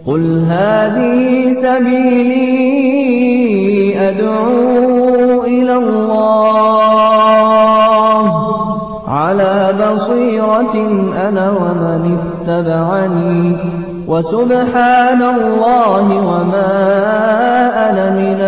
قل هذه سبيلي أدعو إلى الله على بصيرة أنا ومن اتبعني وسبحان الله وما أنا من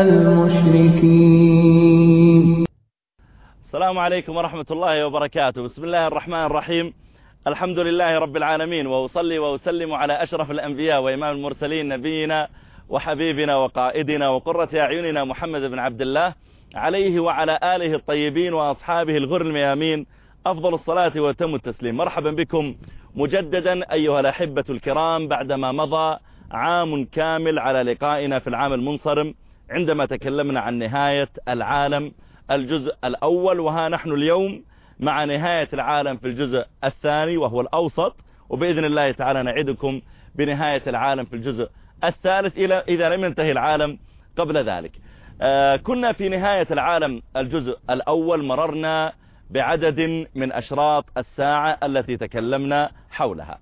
المشركين. السلام عليكم ورحمة الله وبركاته. بسم الله الرحمن الرحيم. الحمد لله رب العالمين، وأصلي وأسلم على أشرف الأنبياء وإمام المرسلين نبينا وحبيبنا وقائدنا وقرة أعيننا محمد بن عبد الله عليه وعلى آله الطيبين وأصحابه الغر الميامين أفضل الصلاة وتم التسليم. مرحبا بكم مجددا أيها الأحبة الكرام، بعدما مضى عام كامل على لقائنا في العام المنصرم عندما تكلمنا عن نهاية العالم الجزء الأول، وها نحن اليوم مع نهاية العالم في الجزء الثاني وهو الأوسط، وبإذن الله تعالى نعدكم بنهاية العالم في الجزء الثالث إذا لم ينتهي العالم قبل ذلك. كنا في نهاية العالم الجزء الأول مررنا بعدد من أشراط الساعة التي تكلمنا حولها.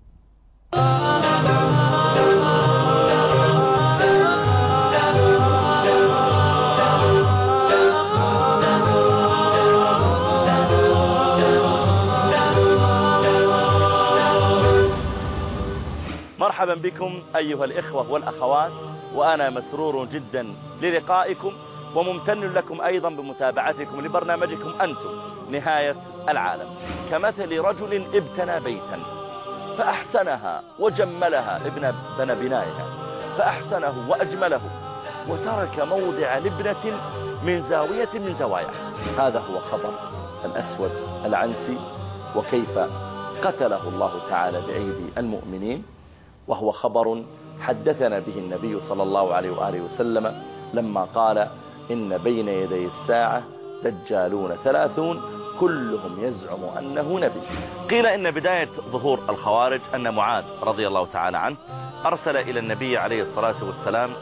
مرحبا بكم أيها الإخوة والأخوات، وأنا مسرور جدا للقائكم وممتن لكم أيضا بمتابعتكم لبرنامجكم أنتم نهاية العالم. كمثل رجل ابتنى بيتا فأحسنها وجملها، بنى بنائها فأحسنه وأجمله وترك موضع لبنة من زاوية من زواياه. هذا هو خبر الأسود العنسي، وكيف قتله الله تعالى بأيدي المؤمنين، وهو خبر حدثنا به النبي صلى الله عليه وآله وسلم لما قال: إن بين يدي الساعة دجالون 30 كلهم يزعم أنه نبي. قيل إن بداية ظهور الخوارج أن معاذ رضي الله تعالى عنه أرسل إلى النبي عليه الصلاة والسلام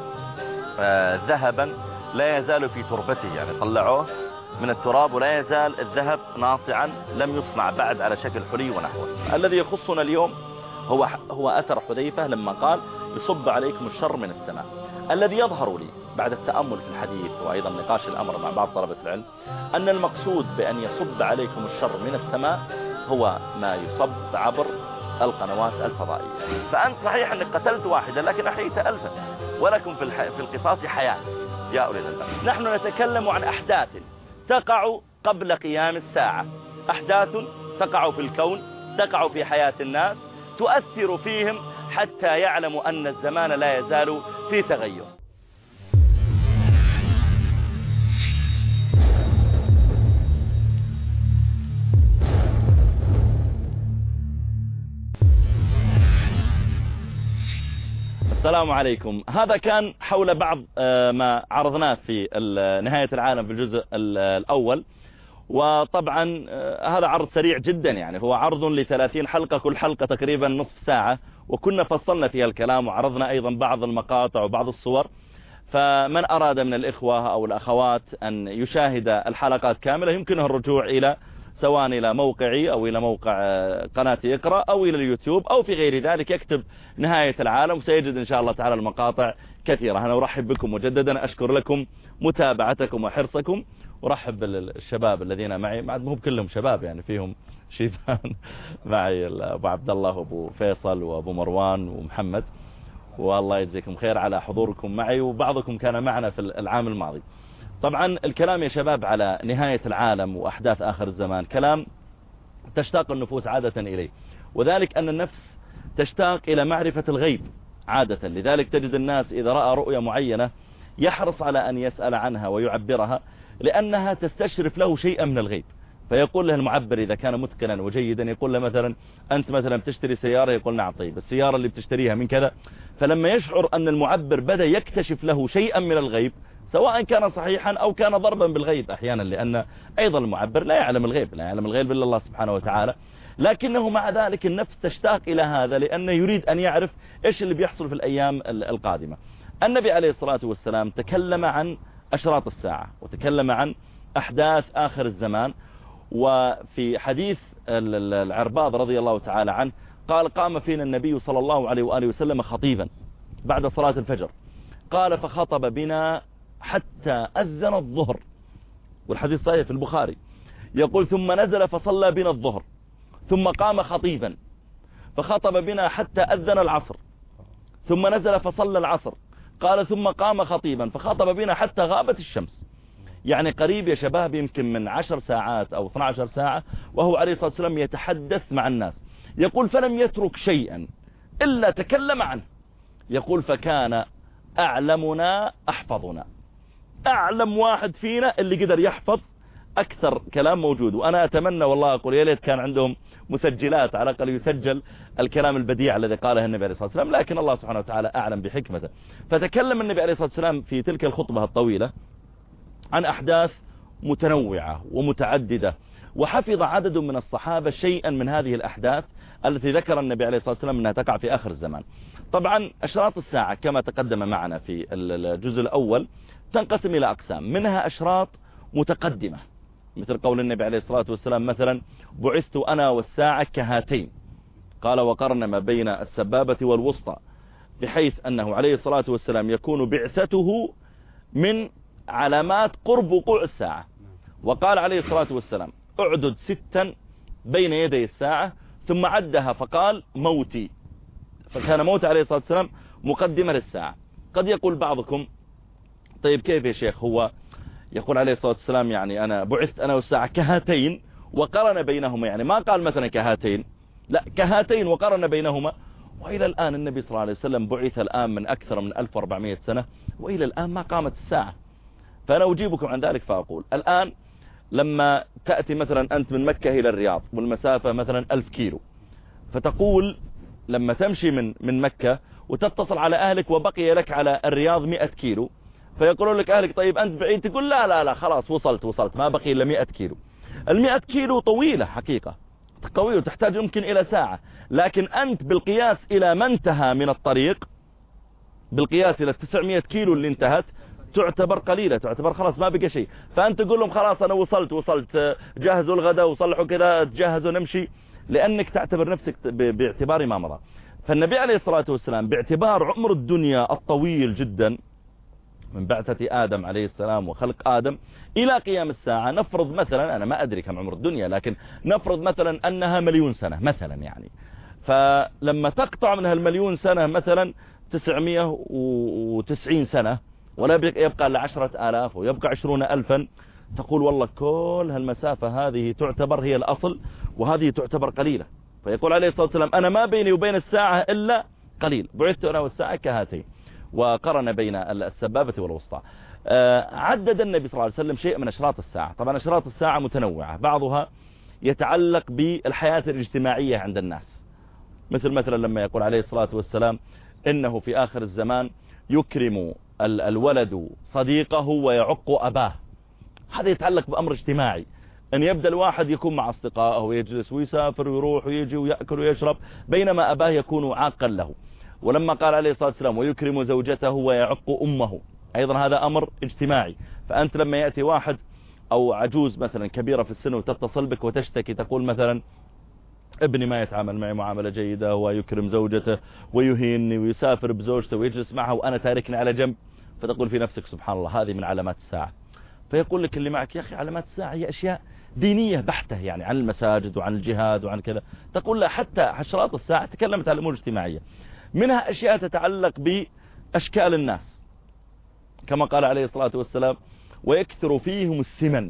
ذهبا لا يزال في تربته، يعني طلعوه من التراب ولا يزال الذهب ناصعا لم يصنع بعد على شكل حلي ونحوه. الذي يخصنا اليوم هو أثر حذيفة لما قال: يصب عليكم الشر من السماء. الذي يظهر لي بعد التأمل في الحديث وأيضا نقاش الأمر مع بعض طلبة العلم أن المقصود بأن يصب عليكم الشر من السماء هو ما يصب عبر القنوات الفضائية. فأنت صحيح أنك قتلت واحدا لكن أحييت 1000، ولكم في القصاص حياة يا أولي الألباب. نحن نتكلم عن أحداث تقع قبل قيام الساعة، أحداث تقع في الكون، تقع في حياة الناس، تؤثر فيهم حتى يعلموا أن الزمان لا يزال في تغير. السلام عليكم. هذا كان حول بعض ما عرضناه في نهاية العالم في الجزء الأول، وطبعا هذا عرض سريع جدا، يعني هو عرض ل30 حلقة، كل حلقة تقريبا نصف ساعة، وكنا فصلنا فيها الكلام وعرضنا أيضا بعض المقاطع وبعض الصور. فمن أراد من الإخوة أو الأخوات أن يشاهد الحلقات كاملة يمكنه الرجوع إلى سواء إلى موقعي أو إلى موقع قناة اقرأ أو إلى اليوتيوب أو في غير ذلك، يكتب نهاية العالم سيجد إن شاء الله تعالى المقاطع كثيرة. أنا أرحب بكم مجددا، أشكر لكم متابعتكم وحرصكم، ورحب بالشباب الذين معي، مو بكلهم شباب يعني فيهم شيبان معي، أبو عبد الله وأبو فيصل وأبو مروان ومحمد، والله يجزيكم خير على حضوركم معي، وبعضكم كان معنا في العام الماضي. طبعا الكلام يا شباب على نهاية العالم وأحداث آخر الزمان كلام تشتاق النفوس عادة إليه، وذلك أن النفس تشتاق إلى معرفة الغيب عادة. لذلك تجد الناس إذا رأى رؤية معينة يحرص على أن يسأل عنها ويعبرها، لأنها تستشرف له شيئا من الغيب. فيقول له المعبر إذا كان متقنا وجيدا، يقول له مثلا: أنت مثلا بتشتري سيارة؟ يقول: نعم. طيب السيارة اللي بتشتريها من كذا. فلما يشعر أن المعبر بدأ يكتشف له شيئا من الغيب، سواء كان صحيحا أو كان ضربا بالغيب أحيانا، لأن أيضا المعبر لا يعلم الغيب، لا يعلم الغيب إلا الله سبحانه وتعالى، لكنه مع ذلك النفس تشتاق إلى هذا لأنه يريد أن يعرف إيش اللي بيحصل في الأيام القادمة. النبي عليه الصلاة والسلام تكلم عن أشراط الساعة وتكلم عن أحداث آخر الزمان، وفي حديث العرباض رضي الله تعالى عنه قال: قام فينا النبي صلى الله عليه وآله وسلم خطيبا بعد صلاة الفجر. قال فخطب بنا حتى أذن الظهر، والحديث صحيح في البخاري. يقول ثم نزل فصلى بنا الظهر، ثم قام خطيبا فخطب بنا حتى أذن العصر، ثم نزل فصلى العصر. قال ثم قام خطيبا فخطب بنا حتى غابت الشمس. يعني قريب يا شباب يمكن من 10 ساعات أو 12 ساعة وهو عليه الصلاة والسلام يتحدث مع الناس. يقول فلم يترك شيئا إلا تكلم عنه. يقول فكان أعلمنا أحفظنا، أعلم واحد فينا اللي قدر يحفظ أكثر كلام موجود. وأنا أتمنى والله أقول يا ليت كان عندهم مسجلات على الأقل يسجل الكلام البديع الذي قاله النبي عليه الصلاة والسلام، لكن الله سبحانه وتعالى أعلم بحكمته. فتكلم النبي عليه الصلاة والسلام في تلك الخطبة الطويلة عن أحداث متنوعة ومتعددة، وحفظ عدد من الصحابة شيئا من هذه الأحداث التي ذكر النبي عليه الصلاة والسلام أنها تقع في آخر الزمان. طبعا أشراط الساعة كما تقدم معنا في الجزء الأول تنقسم إلى أقسام، منها أشراط متقدمة مثل قول النبي عليه الصلاة والسلام مثلا بعثت أنا والساعة كهاتين، قال وقرن ما بين السبابة والوسطى، بحيث أنه عليه الصلاة والسلام يكون بعثته من علامات قرب وقوع الساعة. وقال عليه الصلاة والسلام اعدد 6 بين يدي الساعة، ثم عدها فقال موتي، فكان موت عليه الصلاة والسلام مقدمة للساعة. قد يقول بعضكم طيب كيف يا شيخ هو يقول عليه الصلاة والسلام يعني أنا بعثت أنا والساعة كهاتين وقرن بينهما، يعني ما قال مثلا كهاتين، لا كهاتين وقرن بينهما. وإلى الآن النبي صلى الله عليه وسلم بعث الآن من أكثر من 1400 سنة وإلى الآن ما قامت الساعة. فأنا أجيبكم عن ذلك فأقول الآن لما تأتي مثلا أنت من مكة إلى الرياض والمسافة مثلا 1000 كيلو، فتقول لما تمشي من مكة وتتصل على أهلك وبقي لك على الرياض 100 كيلو، فيقولون لك أهلك طيب أنت بعيد، تقول لا لا لا خلاص وصلت ما بقي إلا 100 كيلو. 100 كيلو طويلة حقيقة قوية وتحتاج يمكن إلى ساعة، لكن أنت بالقياس إلى ما انتهى من الطريق، بالقياس إلى 900 كيلو اللي انتهت تعتبر قليلة، تعتبر خلاص ما بقى شيء. فأنت تقول لهم خلاص أنا وصلت جهزوا الغداء وصلحوا كذا تجهزوا نمشي، لأنك تعتبر نفسك باعتبار ما مضى. فالنبي عليه الصلاة والسلام باعتبار عمر الدنيا الطويل جدا من بعثة آدم عليه السلام وخلق آدم إلى قيام الساعة، نفرض مثلا أنا ما أدري كم عمر الدنيا لكن نفرض مثلا أنها 1,000,000 سنة مثلا يعني، فلما تقطع من هال1,000,000 سنة مثلا 990 سنة ولا يبقى إلا 10,000 ويبقى 20,000، تقول والله كل هالمسافة هذه تعتبر هي الأصل وهذه تعتبر قليلة. فيقول عليه الصلاة والسلام أنا ما بيني وبين الساعة إلا قليل، بعثت أنا والساعة كهاتين، وقرن بين السبابة والوسطى. عدد النبي صلى الله عليه وسلم شيء من أشراط الساعة. طبعا أشراط الساعة متنوعة، بعضها يتعلق بالحياة الاجتماعية عند الناس، مثلا لما يقول عليه الصلاة والسلام إنه في آخر الزمان يكرم الولد صديقه ويعق أباه. هذا يتعلق بأمر اجتماعي، أن يبدأ الواحد يكون مع أصدقائه ويجلس ويسافر ويروح ويجي ويأكل ويشرب بينما أباه يكون عاقا له. ولما قال عليه الصلاة والسلام ويكرم زوجته ويعق أمه، أيضا هذا أمر اجتماعي. فأنت لما يأتي واحد أو عجوز مثلا كبيرة في السن وتتصل بك وتشتكي تقول مثلا ابني ما يتعامل معي معاملة جيدة ويكرم زوجته ويهيني ويسافر بزوجته ويجلس معها وأنا تاركني على جنب، فتقول في نفسك سبحان الله هذه من علامات الساعة. فيقول لك اللي معك يا أخي علامات الساعة هي أشياء دينية بحتة، يعني عن المساجد وعن الجهاد وعن كذا. تقول لا، حتى أشراط الساعة تكلمت عن الأمور الاجتماعية، منها أشياء تتعلق بأشكال الناس كما قال عليه الصلاة والسلام ويكثر فيهم السمن.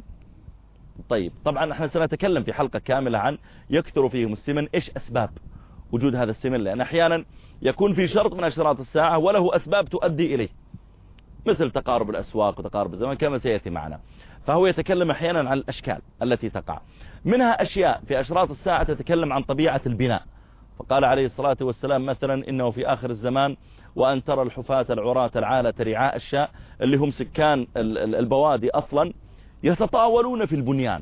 طيب طبعا احنا سنتكلم في حلقة كاملة عن يكثر فيهم السمن، ايش أسباب وجود هذا السمن، لأن أحيانا يكون في شرط من أشراط الساعة وله أسباب تؤدي إليه، مثل تقارب الأسواق وتقارب الزمان كما سيأتي معنا. فهو يتكلم أحيانا عن الأشكال التي تقع، منها أشياء في أشراط الساعة تتكلم عن طبيعة البناء. فقال عليه الصلاة والسلام مثلا إنه في آخر الزمان وأن ترى الحفاة العراة العالة رعاء الشاء، اللي هم سكان البوادي أصلا، يتطاولون في البنيان.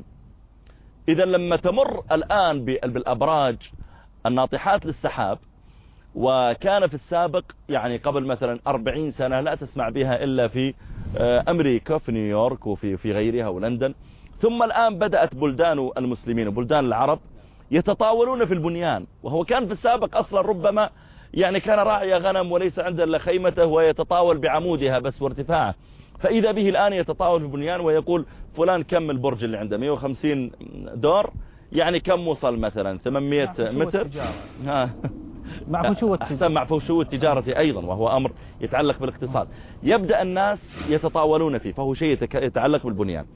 إذا لما تمر الآن بالأبراج الناطحات للسحاب، وكان في السابق يعني قبل مثلا 40 سنة لا تسمع بها إلا في أمريكا في نيويورك وفي غيرها ولندن، ثم الآن بدأت بلدان المسلمين وبلدان العرب يتطاولون في البنيان، وهو كان في السابق أصلا ربما يعني كان راعي غنم وليس عنده إلا خيمته ويتطاول بعمودها بس وارتفاعه، فإذا به الآن يتطاول في البنيان ويقول فلان كم البرج اللي عنده 150 دور، يعني كم وصل مثلا 800 متر. مع فشو التجارة أيضا، وهو أمر يتعلق بالاقتصاد. يبدأ الناس يتطاولون فيه، فهو شيء يتعلق بالبنيان.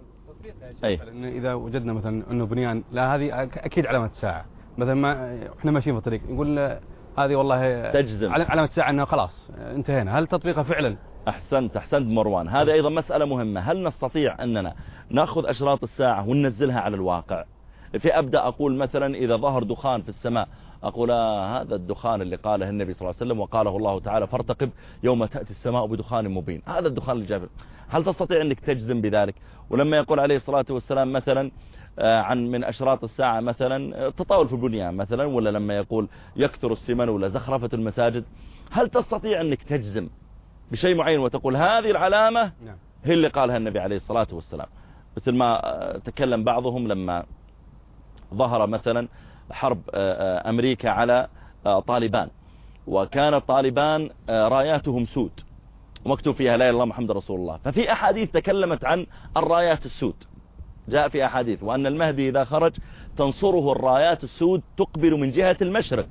إذا وجدنا مثلا أنه بنيان، لا هذه أكيد علامة ساعة، مثلا ما إحنا ماشيين في الطريق نقول هذه والله تجزم علامة ساعة أنه خلاص انتهينا، هل تطبيقها فعلا؟ أحسنت مروان، هذا أيضا مسألة مهمة. هل نستطيع أننا نأخذ أشراط الساعة وننزلها على الواقع؟ في أبدأ أقول مثلا إذا ظهر دخان في السماء أقول هذا الدخان اللي قاله النبي صلى الله عليه وسلم وقاله الله تعالى فارتقب يوم تأتي السماء بدخان مبين، هذا الدخان اللي جاء. هل تستطيع أنك تجزم بذلك؟ ولما يقول عليه الصلاة والسلام مثلا من أشراط الساعة مثلا تطاول في البنيان مثلا، ولا لما يقول يكثر السمن ولا زخرفة المساجد، هل تستطيع أنك تجزم بشيء معين وتقول هذه العلامة هي اللي قالها النبي عليه الصلاة والسلام؟ مثل ما تكلم بعضهم لما ظهر مثلا حرب أمريكا على طالبان، وكان طالبان راياتهم سود ومكتوب فيها لا إله إلا الله محمد رسول الله، ففي أحاديث تكلمت عن الرايات السود، جاء في أحاديث وأن المهدي إذا خرج تنصره الرايات السود تقبل من جهة المشرق،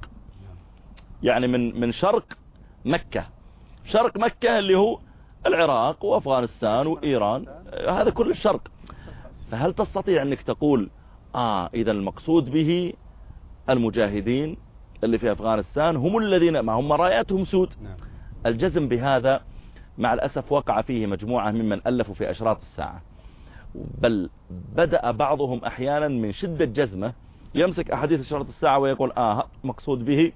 يعني من شرق مكة. شرق مكة اللي هو العراق وأفغانستان وإيران، هذا كل الشرق. فهل تستطيع أنك تقول إذا المقصود به المجاهدين اللي في أفغانستان هم الذين ما هم راياتهم سود؟ الجزم بهذا مع الأسف وقع فيه مجموعة ممن ألفوا في أشراط الساعة، بل بدأ بعضهم أحيانا من شدة جزمه يمسك أحاديث أشراط الساعة ويقول مقصود به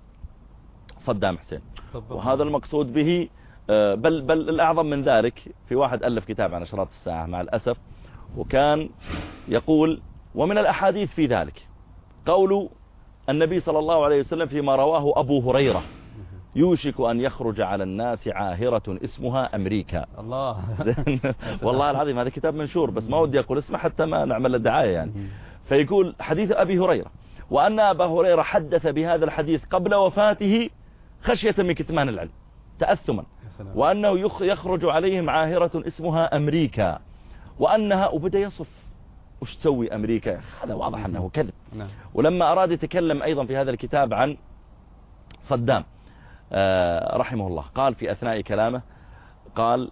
صدام حسين، وهذا المقصود به بل الأعظم من ذلك. في واحد ألف كتاب عن أشراط الساعة مع الأسف، وكان يقول ومن الأحاديث في ذلك قول النبي صلى الله عليه وسلم فيما رواه أبو هريرة يوشك أن يخرج على الناس عاهرة اسمها أمريكا. الله والله العظيم هذا كتاب منشور، بس ما ودي أقول اسمه حتى ما نعمل الدعاية يعني. فيقول حديث أبي هريرة، وأن أبا هريرة حدث بهذا الحديث قبل وفاته خشية من كتمان العلم تأثما، وأنه يخرج عليهم عاهرة اسمها أمريكا، وأنها وبدأ يصف وش تسوي أمريكا، هذا واضح أنه كذب. ولما أراد يتكلم أيضا في هذا الكتاب عن صدام رحمه الله، قال في أثناء كلامه قال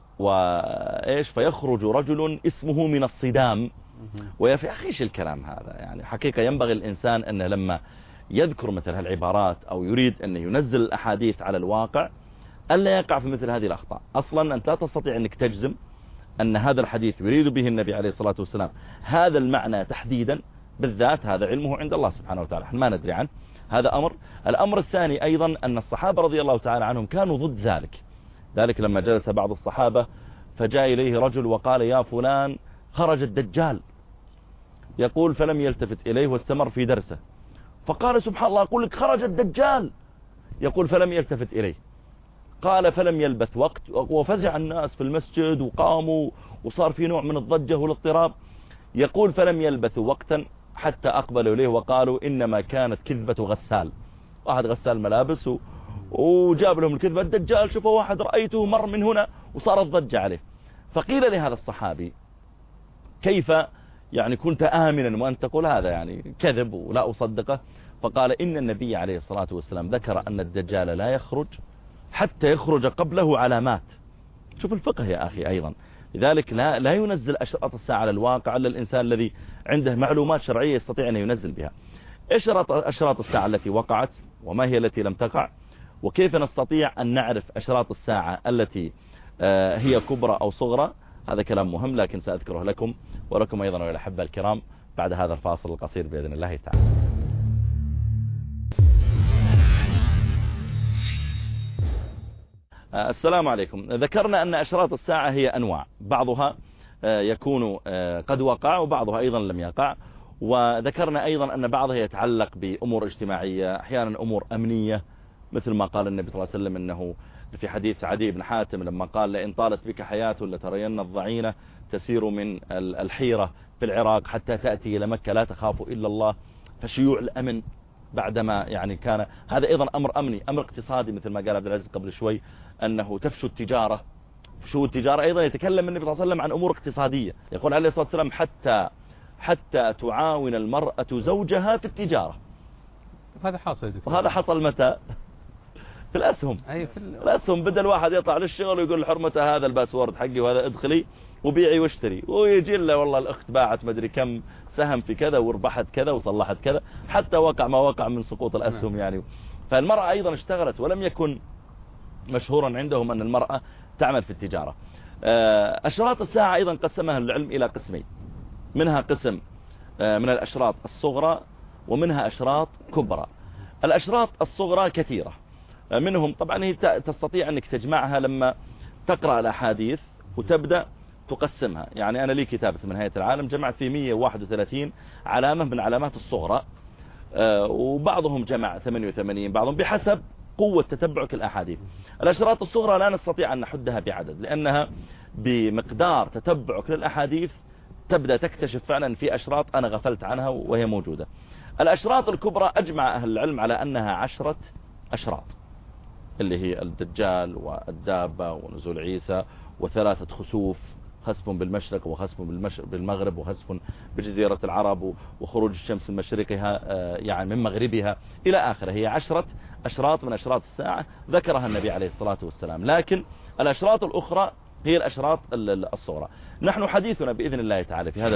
فيخرج رجل اسمه من الصدام. ويا في أخيش الكلام هذا، يعني حقيقة ينبغي الإنسان أنه لما يذكر مثل هالعبارات أو يريد أن ينزل الأحاديث على الواقع ألا يقع في مثل هذه الأخطاء. أصلا أنت لا تستطيع أنك تجزم أن هذا الحديث يريد به النبي عليه الصلاة والسلام هذا المعنى تحديدا بالذات، هذا علمه عند الله سبحانه وتعالى، ما ندري عنه. هذا أمر. الأمر الثاني أيضا أن الصحابة رضي الله تعالى عنهم كانوا ضد ذلك لما جلس بعض الصحابة فجاء إليه رجل وقال يا فلان خرج الدجال، يقول فلم يلتفت إليه واستمر في درسه، فقال سبحان الله أقول لك خرج الدجال، يقول فلم يلتفت إليه. قال فلم يلبث وقت وفزع الناس في المسجد وقاموا وصار في نوع من الضجة والاضطراب، يقول فلم يلبثوا وقتا حتى أقبلوا إليه وقالوا إنما كانت كذبة غسال، واحد غسال ملابس وجاب لهم الكذبة، الدجال شوفوا واحد رأيته مر من هنا، وصارت ضجة عليه. فقيل لهذا الصحابي كيف يعني كنت آمنا وأنت تقول هذا يعني كذب ولا أصدقه؟ فقال إن النبي عليه الصلاة والسلام ذكر أن الدجال لا يخرج حتى يخرج قبله علامات. شوف الفقه يا أخي أيضا. لذلك لا ينزل أشراط الساعة على الواقع إلا الإنسان الذي عنده معلومات شرعية يستطيع أن ينزل بها. إيش أشراط الساعة التي وقعت وما هي التي لم تقع، وكيف نستطيع أن نعرف أشراط الساعة التي هي كبرى أو صغرى؟ هذا كلام مهم لكن سأذكره لكم ولكم أيضا والأحبة الكرام بعد هذا الفاصل القصير بإذن الله تعالى. السلام عليكم. ذكرنا أن أشراط الساعة هي أنواع، بعضها يكون قد وقع وبعضها أيضا لم يقع، وذكرنا أيضا أن بعضها يتعلق بأمور اجتماعية، أحيانا أمور أمنية، مثل ما قال النبي صلى الله عليه وسلم أنه في حديث عدي بن حاتم لما قال لئن طالت بك حياة لترين الضعينة تسير من الحيرة في العراق حتى تأتي إلى مكة لا تخاف إلا الله. فشيوع الأمن بعدما يعني كان هذا أيضا أمر أمني، أمر اقتصادي مثل ما قال عبد العزيز قبل شوي، أنه تفشو التجارة. فشو التجارة أيضا يتكلم النبي صلى الله عليه وسلم عن أمور اقتصادية، يقول عليه الصلاة والسلام حتى تعاون المرأة زوجها في التجارة. هذا حاصل، وهذا حصل متى؟ في الأسهم. الأسهم بدل واحد يطلع للشغل ويقول لحرمته هذا الباسورد حقي وهذا ادخلي وبيعي واشتري، ويجي له والله الأخت باعت مدري كم سهم في كذا وربحت كذا وصلحت كذا، حتى وقع ما وقع من سقوط الأسهم يعني. فالمرأة أيضا اشتغلت، ولم يكن مشهورا عندهم أن المرأة تعمل في التجارة. أشراط الساعة أيضا قسمها العلم إلى قسمين، منها قسم من الأشراط الصغرى ومنها أشراط كبرى. الأشراط الصغرى كثيرة، منهم طبعا هي تستطيع أنك تجمعها لما تقرأ الأحاديث وتبدأ تقسمها. يعني أنا لي كتاب اسمه نهاية العالم، جمعت فيه 131 علامة من علامات الصغرى، وبعضهم جمع 88، بعضهم بحسب قوة تتبعك الأحاديث. الأشراط الصغرى لا نستطيع أن نحدها بعدد، لأنها بمقدار تتبعك للأحاديث تبدأ تكتشف فعلا في أشراط أنا غفلت عنها وهي موجودة. الأشراط الكبرى أجمع أهل العلم على أنها 10 أشراط، اللي هي الدجال والدابة ونزول عيسى و3 خسوف، خسف بالمشرق وخسف بالمغرب وخسف بجزيرة العرب وخروج الشمس من مشرقها يعني من مغربها إلى آخره. هي 10 أشراط من أشراط الساعة ذكرها النبي عليه الصلاة والسلام. لكن الأشراط الأخرى هي الأشراط الصغرى. نحن حديثنا بإذن الله تعالى في هذا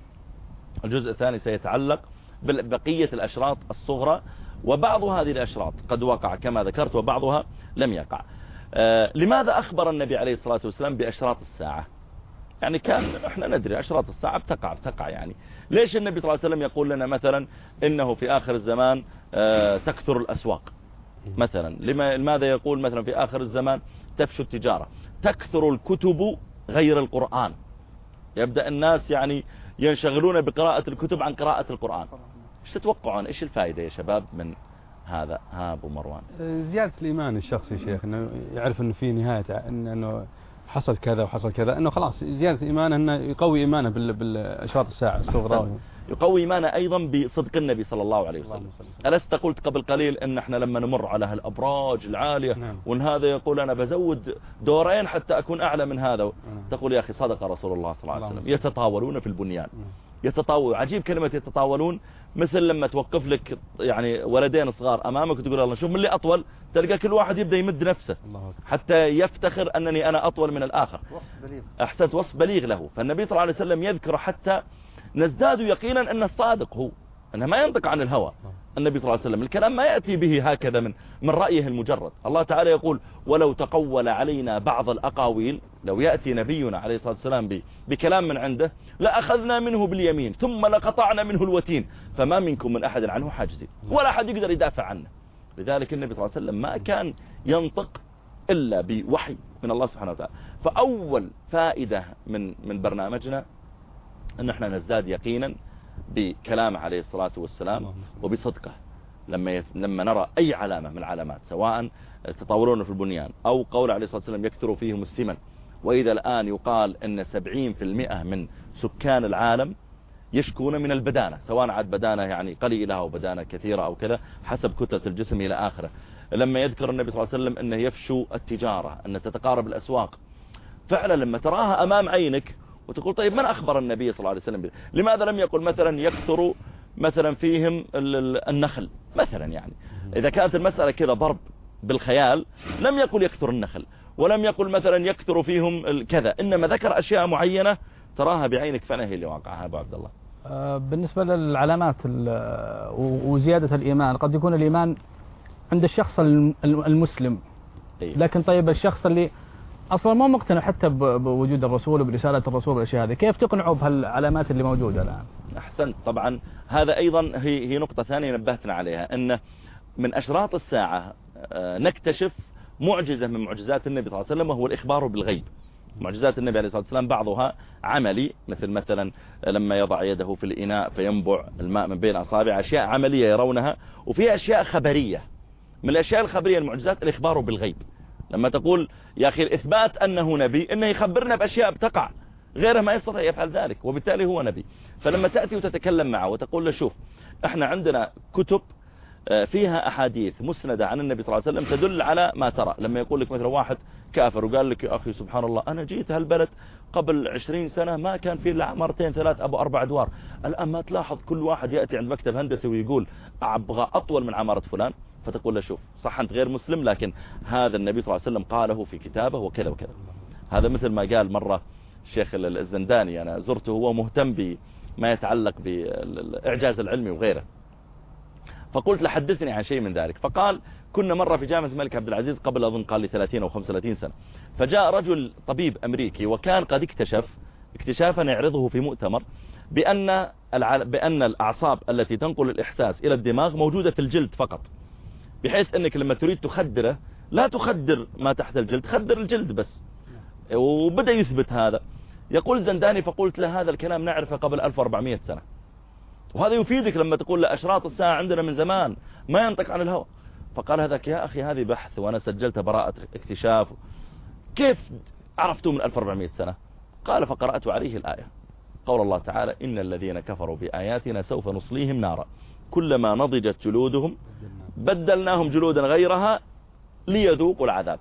الجزء الثاني سيتعلق ببقية الأشراط الصغرى، وبعض هذه الأشراط قد وقع كما ذكرت وبعضها لم يقع. لماذا أخبر النبي عليه الصلاة والسلام بأشراط الساعة؟ يعني كان احنا ندري أشراط الساعة بتقع يعني. ليش النبي صلى الله عليه وسلم يقول لنا مثلا إنه في آخر الزمان تكثر الأسواق مثلا؟ لماذا يقول مثلا في آخر الزمان تفشو التجارة، تكثر الكتب غير القرآن؟ يبدأ الناس يعني ينشغلون بقراءة الكتب عن قراءة القرآن. ايش تتوقعون؟ ايش الفائدة يا شباب من هذا؟ أبو مروان. زيادة الإيمان الشخصي شيخ، انه يعرف انه في نهاية، انه حصل كذا وحصل كذا، انه خلاص زيادة إيمانه، انه يقوي إيمانه بالأشراط الساعة الصغرى، يقوي إيمانه أيضا بصدق النبي صلى الله عليه وسلم. ألست قلت قبل قليل إن احنا لما نمر على هالأبراج العالية وإن هذا يقول أنا بزود دورين حتى أكون أعلى من هذا، تقول يا أخي صدق رسول الله صلى الله عليه وسلم، يتطاولون في البنيان. يتطاول، عجيب كلمة يتطاولون، مثل لما توقف لك يعني ولدين صغار أمامك وتقول الله شوف من اللي أطول، تلقى كل واحد يبدأ يمد نفسه حتى يفتخر أنني أنا أطول من الآخر. أحسنت، وصف بليغ له. فالنبي صلى الله عليه وسلم يذكر حتى نزداد يقينا أن الصادق هو، أنه ما ينطق عن الهوى. النبي صلى الله عليه وسلم الكلام ما يأتي به هكذا من رأيه المجرد. الله تعالى يقول ولو تقول علينا بعض الأقاويل، لو يأتي نبينا عليه الصلاة والسلام بكلام من عنده لأخذنا منه باليمين ثم لقطعنا منه الوتين فما منكم من أحد عنه حاجزين، ولا أحد يقدر يدافع عنه. لذلك النبي صلى الله عليه وسلم ما كان ينطق إلا بوحي من الله سبحانه وتعالى. فأول فائدة من برنامجنا أن احنا نزداد يقينا بكلام عليه الصلاة والسلام وبصدقه. لما نرى أي علامة من العلامات، سواء تطاولون في البنيان أو قول عليه الصلاة والسلام يكثر فيهم السمن، وإذا الآن يقال أن 70% من سكان العالم يشكون من البدانة، سواء عاد بدانة يعني قليلة أو بدانة كثيرة أو كذا حسب كتلة الجسم إلى آخره. لما يذكر النبي صلى الله عليه وسلم أنه يفشو التجارة، أن تتقارب الأسواق، فعلا لما تراها أمام عينك وتقول طيب من أخبر النبي صلى الله عليه وسلم؟ لماذا لم يقل مثلا يكثر مثلا فيهم النخل مثلا؟ يعني إذا كانت المسألة كذا ضرب بالخيال لم يقل يكثر النخل، ولم يقل مثلا يكثر فيهم كذا، إنما ذكر أشياء معينة تراها بعينك فعلا هي اللي واقعها. أبو عبد الله، بالنسبة للعلامات وزيادة الإيمان، قد يكون الإيمان عند الشخص المسلم، لكن طيب الشخص اللي أصلا ما مقتنع حتى بوجود الرسول وبرسالة الرسول والأشياء هذه، كيف تقنعه بهالعلامات اللي موجودة الآن؟ أحسنت. طبعا هذا أيضا هي نقطة ثانية نبهتنا عليها، أن من أشراط الساعة نكتشف معجزة من معجزات النبي صلى الله عليه وسلم، وهو الإخبار بالغيب. معجزات النبي عليه الصلاة والسلام بعضها عملي، مثلا لما يضع يده في الإناء فينبع الماء من بين أصابع، أشياء عملية يرونها، وفيها أشياء خبرية. من الأشياء الخبرية المعجزات الإخبار بالغيب. لما تقول يا أخي الإثبات أنه نبي، إنه يخبرنا بأشياء بتقع، غيره ما يستطيع يفعل ذلك، وبالتالي هو نبي. فلما تأتي وتتكلم معه وتقول له شوف احنا عندنا كتب فيها أحاديث مسندة عن النبي صلى الله عليه وسلم تدل على ما ترى. لما يقول لك مثلا واحد كافر وقال لك يا أخي سبحان الله أنا جيت هالبلد قبل 20 سنة ما كان فيه إلا عمارتين 3 أو 4 أدوار، الآن ما تلاحظ كل واحد يأتي عند مكتب هندسي ويقول أبغى أطول من عمارة فلان، فتقول له شوف صح أنت غير مسلم، لكن هذا النبي صلى الله عليه وسلم قاله في كتابه وكذا وكذا. هذا مثل ما قال مرة الشيخ الزنداني، أنا زرته هو مهتم بما يتعلق بالإعجاز العلمي وغيره، فقلت له حدثني عن شيء من ذلك، فقال كنا مرة في جامعة الملك عبد العزيز قبل أظن قال لي 30 أو 35 سنة، فجاء رجل طبيب أمريكي وكان قد اكتشف اكتشافا يعرضه في مؤتمر بأن الأعصاب التي تنقل الإحساس إلى الدماغ موجودة في الجلد فقط، بحيث أنك لما تريد تخدره لا تخدر ما تحت الجلد، خدر الجلد بس، وبدأ يثبت هذا. يقول زنداني فقلت له هذا الكلام نعرفه قبل 1400 سنة، وهذا يفيدك لما تقول له أشراط الساعة عندنا من زمان ما ينطق عن الهوى. فقال هذاك يا أخي هذه بحث وأنا سجلت براءة اكتشاف، كيف عرفتوا من 1400 سنة؟ قال فقرأت عليه الآية، قول الله تعالى إن الذين كفروا بآياتنا سوف نصليهم نارا كلما نضجت جلودهم بدلناهم جلودا غيرها ليذوقوا العذاب.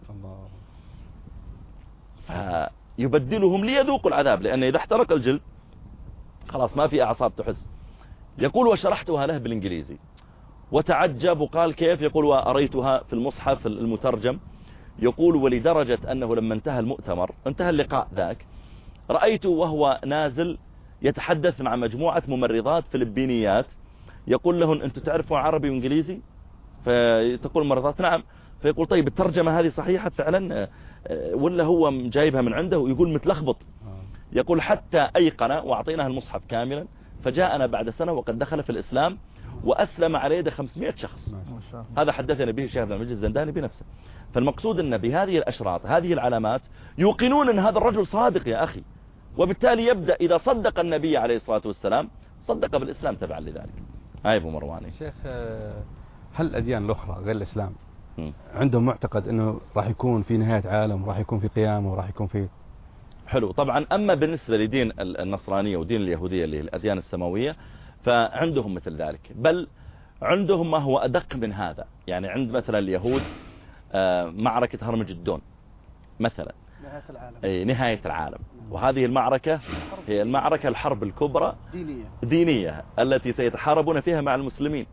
فيبدلهم ليذوقوا العذاب، لأن إذا احترق الجلد خلاص ما في أعصاب تحس. يقول وشرحتها له بالإنجليزي وتعجب وقال كيف؟ يقول وأريتها في المصحف المترجم. يقول ولدرجة أنه لما انتهى المؤتمر انتهى اللقاء ذاك رأيته وهو نازل يتحدث مع مجموعة ممرضات فلبينيات، يقول لهن أنتم تعرفوا عربي وإنجليزي؟ فتقول الممرضات نعم، فيقول طيب الترجمة هذه صحيحة فعلا ولا هو جايبها من عنده؟ ويقول متلخبط. يقول حتى أيقن وأعطيناه المصحف كاملا، فجاءنا بعد سنة وقد دخل في الإسلام وأسلم على يد 500 شخص. هذا حدثنا به الشيخ عبد المجيد الزنداني بنفسه. فالمقصود أن بهذه الأشراط هذه العلامات يوقنون أن هذا الرجل صادق يا أخي، وبالتالي يبدأ إذا صدق النبي عليه الصلاة والسلام صدق بالإسلام تبعا لذلك. هاي أبو مرواني. شيخ هل الأديان الأخرى غير الإسلام عندهم معتقد أنه راح يكون في نهاية عالم وراح يكون في قيامة وراح يكون في حلو؟ طبعا أما بالنسبة لدين النصرانية ودين اليهودية اللي هي الأديان السماوية فعندهم مثل ذلك، بل عندهم ما هو أدق من هذا. يعني عند مثلا اليهود معركة هرمجدون مثلا نهاية العالم، وهذه المعركة هي المعركة الحرب الكبرى دينية التي سيتحاربون فيها مع المسلمين.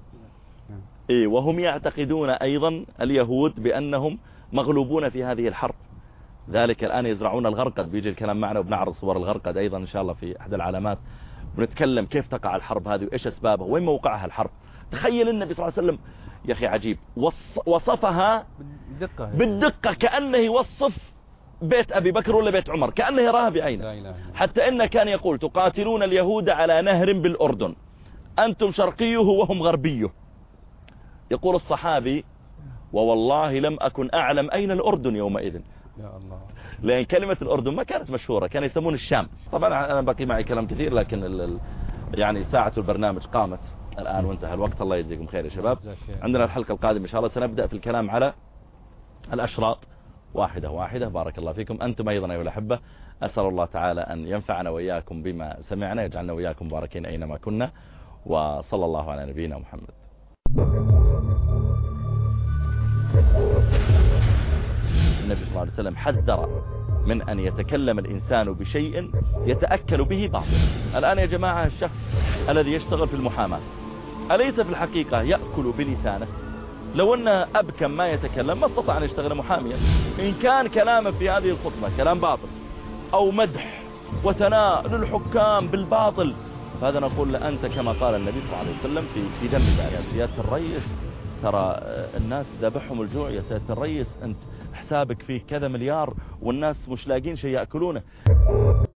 وهم يعتقدون أيضا اليهود بأنهم مغلوبون في هذه الحرب، ذلك الآن يزرعون الغرقد، بيجي الكلام معنا وبنعرض صور الغرقد أيضا إن شاء الله في أحد العلامات، ونتكلم كيف تقع الحرب هذه وإيش أسبابها وين موقعها الحرب. تخيل النبي صلى الله عليه وسلم يا أخي عجيب وصفها بالدقة كأنه يوصف بيت أبي بكر ولا بيت عمر، كأنه يراها بعينه. حتى إنه كان يقول تقاتلون اليهود على نهر بالأردن أنتم شرقيه وهم غربيه. يقول الصحابي ووالله لم أكن أعلم أين الأردن يومئذ، يا الله، لأن كلمة الأردن ما كانت مشهورة، كانوا يسمون الشام. طبعا أنا باقي معي كلام كثير، لكن يعني ساعة البرنامج قامت الآن وانتهى الوقت. الله يجزيكم خير يا شباب. عندنا الحلقة القادمة إن شاء الله سنبدأ في الكلام على الأشراط واحدة واحدة. بارك الله فيكم. أنتم أيضا أيها الأحبة، أسأل الله تعالى أن ينفعنا وإياكم بما سمعنا، يجعلنا وإياكم مباركين أينما كنا، وصلى الله على نبينا محمد. النبي صلى الله عليه وسلم حذر من أن يتكلم الإنسان بشيء يتأكل به باطل. الآن يا جماعة الشخص الذي يشتغل في المحاماة أليس في الحقيقة يأكل بلسانه؟ لو أن أبكم ما يتكلم ما استطاع أن يشتغل محاميا. إن كان كلامه في هذه الخطبة كلام باطل أو مدح وثناء للحكام بالباطل، فهذا نقول له أنت كما قال النبي صلى الله عليه وسلم في دم ذلك. يا سيادة الرئيس ترى الناس ذبحهم الجوع، يا سيادة الرئيس أنت حسابك فيه كذا مليار والناس مش لاقين شيء يأكلونه.